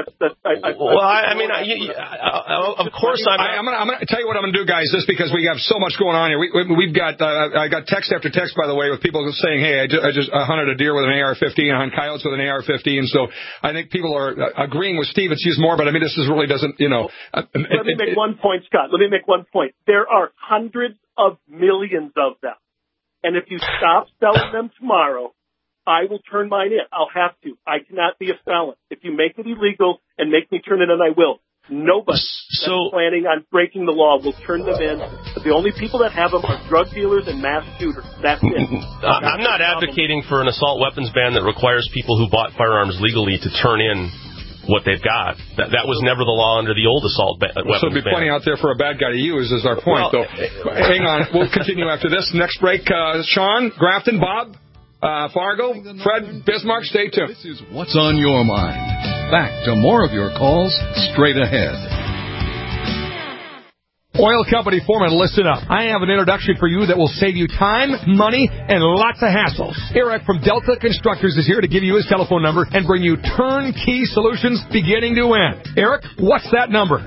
course, I'm going to tell you what I'm going to do, guys. Just because we have so much going on here, we've got I got text after text, by the way, with people saying, "Hey, I just hunted a deer with an AR-15, I hunt coyotes with an AR-15." So I think people are agreeing with Steve. It's used more, but I mean, this is really doesn't, you know. Let me make one point, Scott. Let me make one point. There are hundreds of millions of them. And if you stop selling them tomorrow, I will turn mine in. I'll have to. I cannot be a felon. If you make it illegal and make me turn it in, I will. Nobody that's planning on breaking the law will turn them in. The only people that have them are drug dealers and mass shooters. That's it. I'm not advocating for an assault weapons ban that requires people who bought firearms legally to turn in what they've got. That was never the law under the old assault weapons ban. So there'll be plenty out there for a bad guy to use, is our point. Well, hang on. We'll continue after this. Next break, Sean, Grafton, Bob, Fargo, Fred, Bismarck, stay tuned. This is What's on Your Mind. Back to more of your calls straight ahead. Oil company foreman, listen up. I have an introduction for you that will save you time, money, and lots of hassles. Eric from Delta Constructors is here to give you his telephone number and bring you turnkey solutions beginning to end. Eric, what's that number?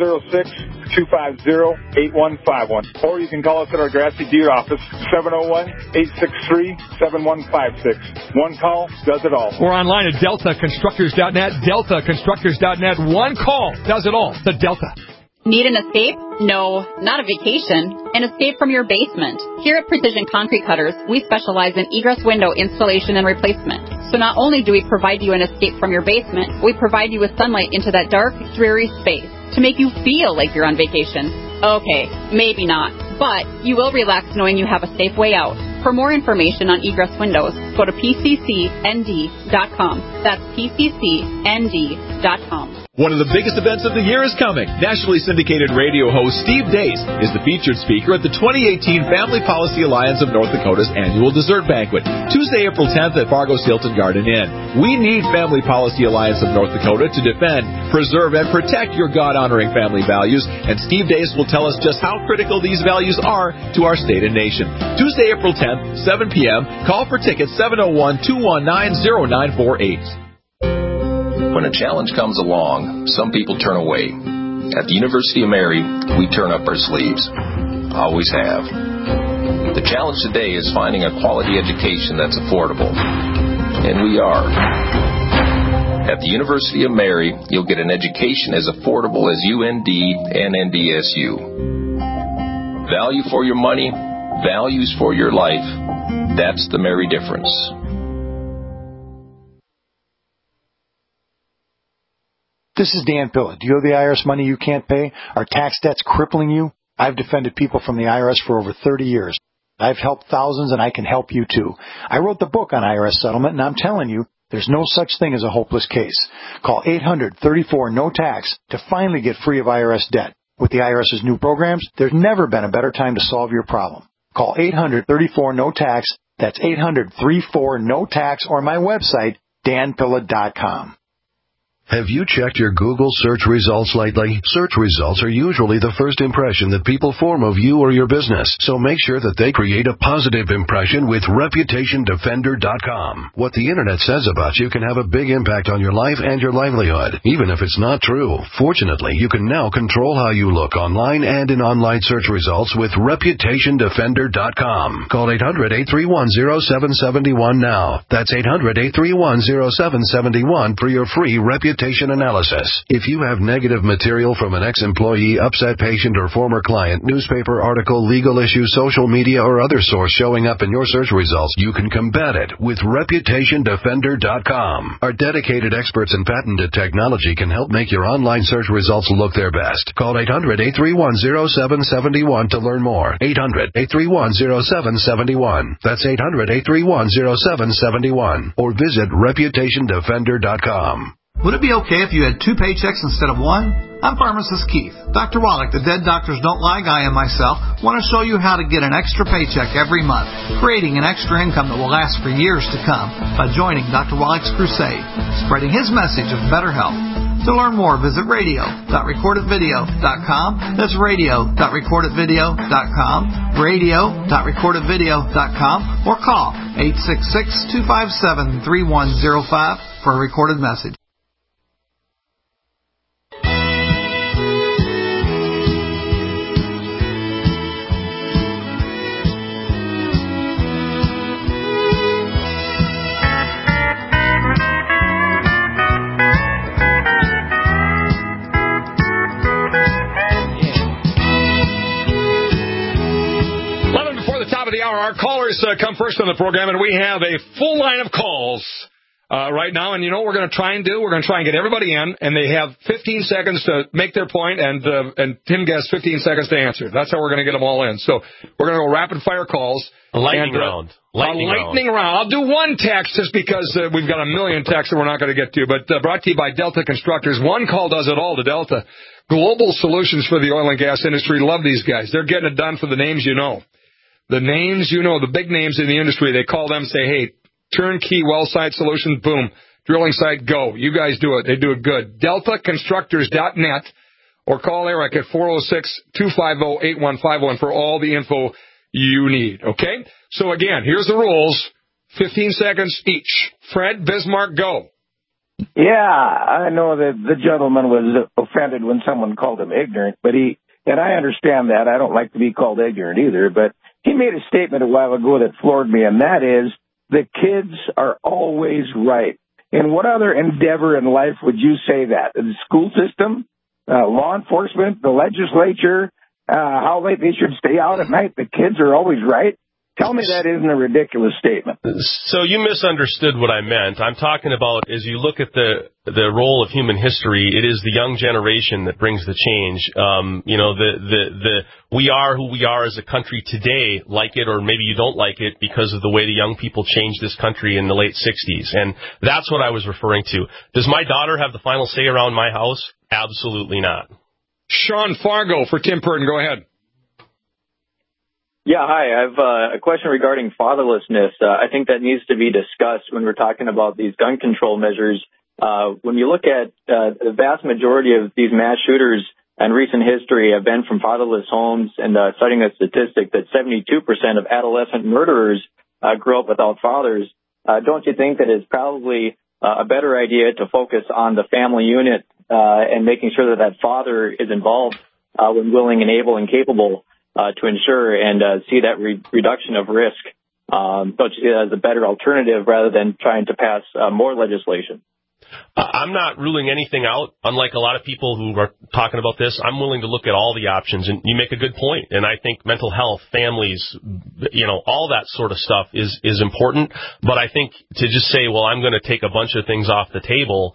406-250-8151. Or you can call us at our Grassy Deer office, 701-863-7156. One call does it all. We're online at deltaconstructors.net, deltaconstructors.net. One call does it all. The Delta. Need an escape? No, not a vacation. An escape from your basement. Here at Precision Concrete Cutters, we specialize in egress window installation and replacement. So not only do we provide you an escape from your basement, we provide you with sunlight into that dark, dreary space to make you feel like you're on vacation. Okay, maybe not, but you will relax knowing you have a safe way out. For more information on egress windows, go to pccnd.com. That's pccnd.com. One of the biggest events of the year is coming. Nationally syndicated radio host Steve Dace is the featured speaker at the 2018 Family Policy Alliance of North Dakota's annual dessert banquet, Tuesday, April 10th at Fargo's Hilton Garden Inn. We need Family Policy Alliance of North Dakota to defend, preserve, and protect your God-honoring family values, and Steve Dace will tell us just how critical these values are to our state and nation. Tuesday, April 10th, 7 p.m. Call for tickets 701-219-0948. When a challenge comes along, some people turn away. At the University of Mary, we turn up our sleeves. Always have. The challenge today is finding a quality education that's affordable. And we are. At the University of Mary, you'll get an education as affordable as UND and NDSU. Value for your money, values for your life. That's the Mary difference. This is Dan Pilla. Do you owe the IRS money you can't pay? Are tax debts crippling you? I've defended people from the IRS for over 30 years. I've helped thousands, and I can help you too. I wrote the book on IRS settlement, and I'm telling you, there's no such thing as a hopeless case. Call 800-34-NO-TAX to finally get free of IRS debt. With the IRS's new programs, there's never been a better time to solve your problem. Call 800-34-NO-TAX. That's 800-34-NO-TAX, or my website, danpilla.com. Have you checked your Google search results lately? Search results are usually the first impression that people form of you or your business, so make sure that they create a positive impression with ReputationDefender.com. What the Internet says about you can have a big impact on your life and your livelihood, even if it's not true. Fortunately, you can now control how you look online and in online search results with ReputationDefender.com. Call 800-831-0771 now. That's 800-831-0771 for your free reputation analysis. If you have negative material from an ex-employee, upset patient, or former client, newspaper article, legal issue, social media, or other source showing up in your search results, you can combat it with ReputationDefender.com. Our dedicated experts in patented technology can help make your online search results look their best. Call 800-831-0771 to learn more. 800-831-0771. That's 800-831-0771. Or visit ReputationDefender.com. Would it be okay if you had two paychecks instead of one? I'm pharmacist Keith. Dr. Wallach, the Dead Doctors Don't Lie guy, and myself want to show you how to get an extra paycheck every month, creating an extra income that will last for years to come by joining Dr. Wallach's crusade, spreading his message of better health. To learn more, visit radio.recordedvideo.com. That's radio.recordedvideo.com, radio.recordedvideo.com, or call 866-257-3105 for a recorded message. Our callers come first on the program, and we have a full line of calls right now. And you know what we're going to try and do? We're going to try and get everybody in, and they have 15 seconds to make their point, and Tim gets 15 seconds to answer. That's how we're going to get them all in. So we're going to go rapid-fire calls. Lightning round. Lightning round. I'll do one text just because we've got a million texts that we're not going to get to. But brought to you by Delta Constructors. One call does it all to Delta. Global solutions for the oil and gas industry. Love these guys. They're getting it done for the names you know. The names you know, the big names in the industry, they call them and say, hey, turnkey well site solution, boom. Drilling site, go. You guys do it. They do it good. DeltaConstructors.net or call Eric at 406-250-8151 for all the info you need, okay? So again, here's the rules, 15 seconds each. Fred, Bismarck, go. Yeah, I know that the gentleman was offended when someone called him ignorant, but and I understand that. I don't like to be called ignorant either, but he made a statement a while ago that floored me, and that is, the kids are always right. In what other endeavor in life would you say that? The school system, law enforcement, the legislature, how late they should stay out at night? The kids are always right? Tell me that isn't a ridiculous statement. So you misunderstood what I meant. I'm talking about, as you look at the role of human history, it is the young generation that brings the change. We are who we are as a country today, like it or maybe you don't like it because of the way the young people changed this country in the late 60s. And that's what I was referring to. Does my daughter have the final say around my house? Absolutely not. Sean Fargo for Tim Purden. Go ahead. Yeah, hi. I have a question regarding fatherlessness. I think that needs to be discussed when we're talking about these gun control measures. When you look at the vast majority of these mass shooters in recent history have been from fatherless homes, and citing a statistic that 72% of adolescent murderers grew up without fathers, don't you think that it's probably a better idea to focus on the family unit and making sure that father is involved when willing and able and capable to ensure and see that reduction of risk? Don't you see that as a better alternative rather than trying to pass more legislation? I'm not ruling anything out. Unlike a lot of people who are talking about this, I'm willing to look at all the options. And you make a good point. And I think mental health, families, all that sort of stuff is important. But I think to just say, well, I'm going to take a bunch of things off the table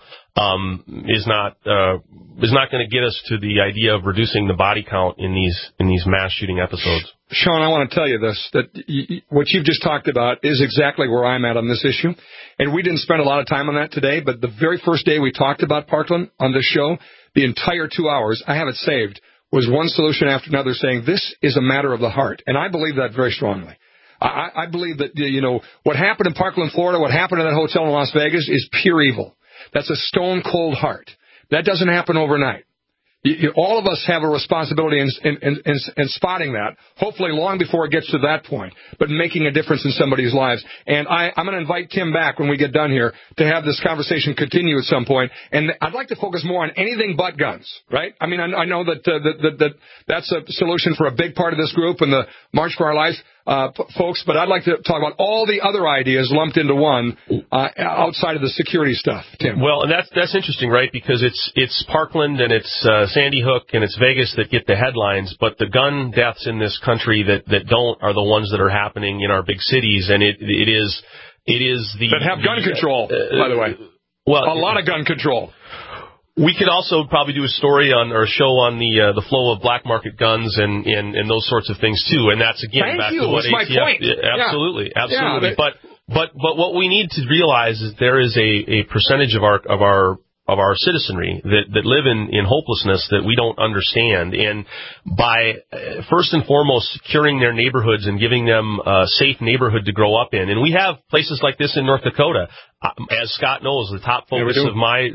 is not going to get us to the idea of reducing the body count in these mass shooting episodes. Sean, I want to tell you this, that what you've just talked about is exactly where I'm at on this issue. And we didn't spend a lot of time on that today, but the very first day we talked about Parkland on this show, the entire 2 hours, I have it saved, was one solution after another saying this is a matter of the heart. And I believe that very strongly. I believe that, what happened in Parkland, Florida, what happened in that hotel in Las Vegas is pure evil. That's a stone cold heart. That doesn't happen overnight. All of us have a responsibility in spotting that, hopefully long before it gets to that point, but making a difference in somebody's lives. And I'm going to invite Tim back when we get done here to have this conversation continue at some point. And I'd like to focus more on anything but guns, right? I mean, I know that that's a solution for a big part of this group and the March for Our Lives folks, but I'd like to talk about all the other ideas lumped into one outside of the security stuff, Tim. Well, and that's interesting, right? Because it's Parkland and it's Sandy Hook and it's Vegas that get the headlines, but the gun deaths in this country that don't are the ones that are happening in our big cities, and it is the that have gun control, by the way. Well, a lot of gun control. We could also probably do a story or a show on the flow of black market guns and those sorts of things too. And that's again back to what ATF. My point. Absolutely. Yeah, but what we need to realize is there is a percentage of our citizenry that live in hopelessness that we don't understand. And by first and foremost securing their neighborhoods and giving them a safe neighborhood to grow up in. And we have places like this in North Dakota. As Scott knows, the top focus of my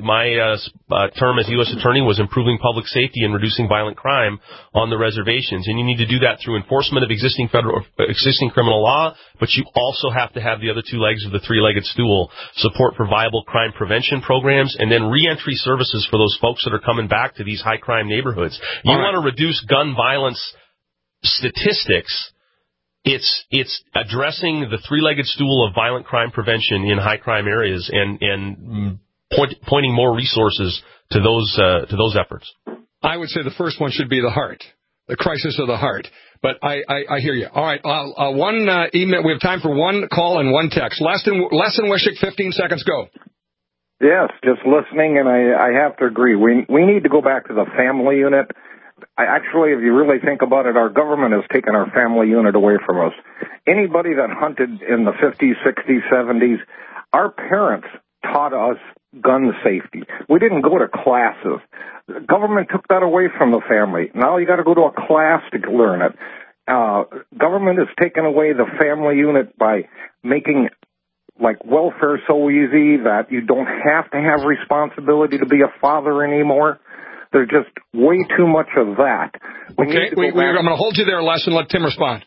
term as U.S. Attorney was improving public safety and reducing violent crime on the reservations. And you need to do that through enforcement of existing criminal law, but you also have to have the other two legs of the three-legged stool, support for viable crime prevention programs, and then reentry services for those folks that are coming back to these high-crime neighborhoods. You want to reduce gun violence statistics. It's addressing the three-legged stool of violent crime prevention in high crime areas and pointing more resources to those efforts. I would say the first one should be the heart, the crisis of the heart. But I hear you. All right, one email. We have time for one call and one text. Lesson Wishick, 15 seconds, go. Yes, just listening, and I have to agree. We need to go back to the family unit. Actually, if you really think about it, our government has taken our family unit away from us. Anybody that hunted in the 50s, 60s, 70s, our parents taught us gun safety. We didn't go to classes. The government took that away from the family. Now you got to go to a class to learn it. Government has taken away the family unit by making welfare so easy that you don't have to have responsibility to be a father anymore. There's just way too much of that. I'm going to hold you there, Les, and let Tim respond.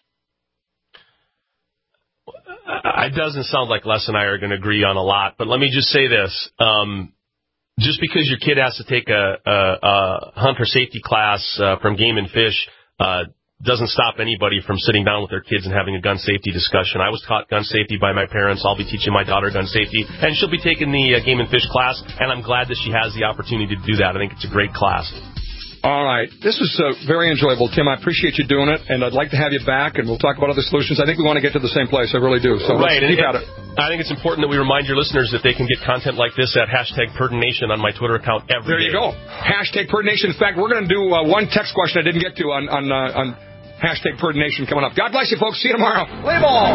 It doesn't sound like Les and I are going to agree on a lot, but let me just say this. Just because your kid has to take a hunter safety class from Game and Fish doesn't stop anybody from sitting down with their kids and having a gun safety discussion. I was taught gun safety by my parents. I'll be teaching my daughter gun safety, and she'll be taking the Game and Fish class, and I'm glad that she has the opportunity to do that. I think it's a great class. All right. This is very enjoyable, Tim. I appreciate you doing it, and I'd like to have you back, and we'll talk about other solutions. I think we want to get to the same place. I really do. So let's keep at it. I think it's important that we remind your listeners that they can get content like this at #PerdonNation on my Twitter account every day. There you go. #PerdonNation. In fact, we're going to do one text question I didn't get to on #PerdonNation coming up. God bless you, folks. See you tomorrow. Play ball!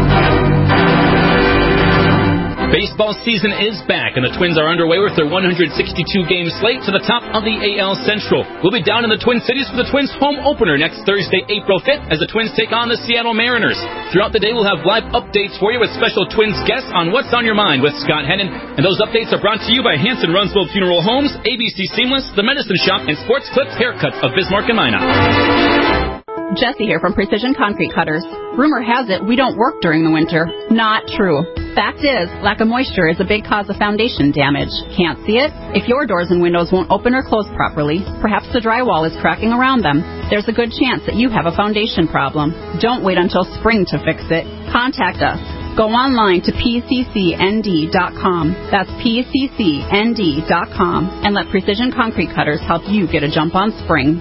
Baseball season is back, and the Twins are underway with their 162-game slate to the top of the AL Central. We'll be down in the Twin Cities for the Twins' home opener next Thursday, April 5th, as the Twins take on the Seattle Mariners. Throughout the day, we'll have live updates for you with special Twins guests on What's on Your Mind with Scott Hennon. And those updates are brought to you by Hanson Runsville Funeral Homes, ABC Seamless, The Medicine Shop, and Sports Clips Haircuts of Bismarck and Minot. Jesse here from Precision Concrete Cutters. Rumor has it we don't work during the winter. Not true. Fact is, lack of moisture is a big cause of foundation damage. Can't see it? If your doors and windows won't open or close properly, perhaps the drywall is cracking around them, there's a good chance that you have a foundation problem. Don't wait until spring to fix it. Contact us. Go online to pccnd.com. That's pccnd.com, and let Precision Concrete Cutters help you get a jump on spring.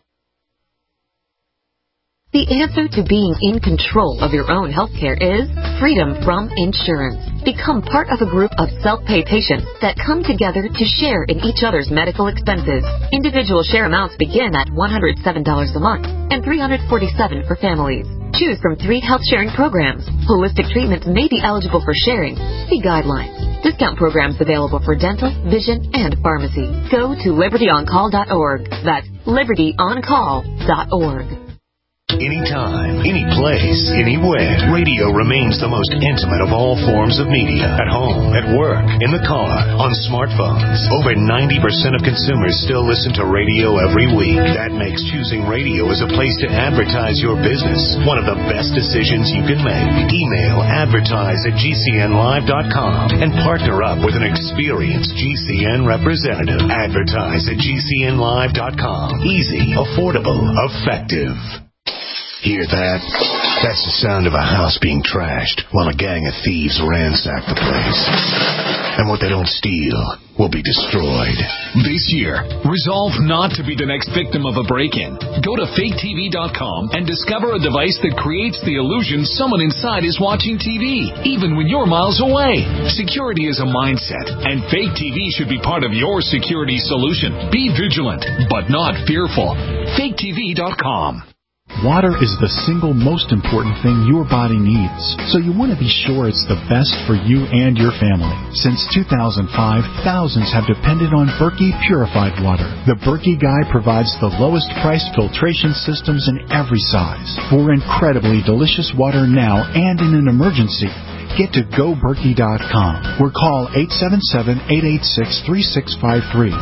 The answer to being in control of your own health care is freedom from insurance. Become part of a group of self-pay patients that come together to share in each other's medical expenses. Individual share amounts begin at $107 a month and $347 for families. Choose from 3 health-sharing programs. Holistic treatments may be eligible for sharing. See guidelines. Discount programs available for dental, vision, and pharmacy. Go to libertyoncall.org. That's libertyoncall.org. Anytime, any place, anywhere, radio remains the most intimate of all forms of media. At home, at work, in the car, on smartphones. Over 90% of consumers still listen to radio every week. That makes choosing radio as a place to advertise your business one of the best decisions you can make. Email advertise@gcnlive.com and partner up with an experienced GCN representative. Advertise@gcnlive.com. Easy, affordable, effective. Hear that? That's the sound of a house being trashed while a gang of thieves ransack the place. And what they don't steal will be destroyed. This year, resolve not to be the next victim of a break-in. Go to faketv.com and discover a device that creates the illusion someone inside is watching TV, even when you're miles away. Security is a mindset, and Fake TV should be part of your security solution. Be vigilant, but not fearful. faketv.com. Water is the single most important thing your body needs, so you want to be sure it's the best for you and your family. Since 2005, thousands have depended on Berkey purified water. The Berkey Guy provides the lowest priced filtration systems in every size for incredibly delicious water now and in an emergency. Get to GoBerkey.com or call 877-886-3653.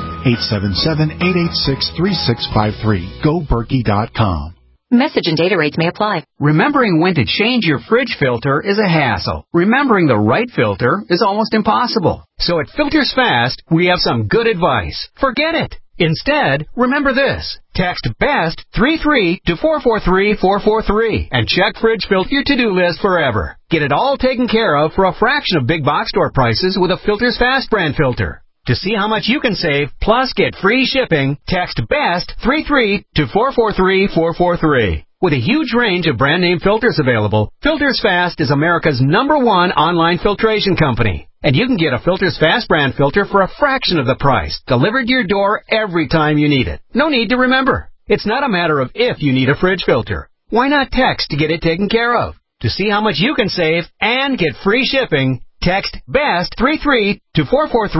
877-886-3653. GoBerkey.com. Message and data rates may apply. Remembering when to change your fridge filter is a hassle. Remembering the right filter is almost impossible. So at Filters Fast, we have some good advice. Forget it. Instead, remember this. Text BEST 33 to 443-443 and check Fridge Filter your to-do list forever. Get it all taken care of for a fraction of big box store prices with a Filters Fast brand filter. To see how much you can save, plus get free shipping, text BEST 33 to 443-443. With a huge range of brand name filters available, Filters Fast is America's #1 online filtration company. And you can get a Filters Fast brand filter for a fraction of the price, delivered to your door every time you need it. No need to remember. It's not a matter of if you need a fridge filter. Why not text to get it taken care of? To see how much you can save and get free shipping, text BEST 33 to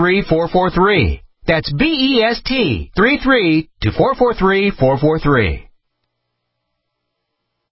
443-443. That's BEST 33 to 443-443.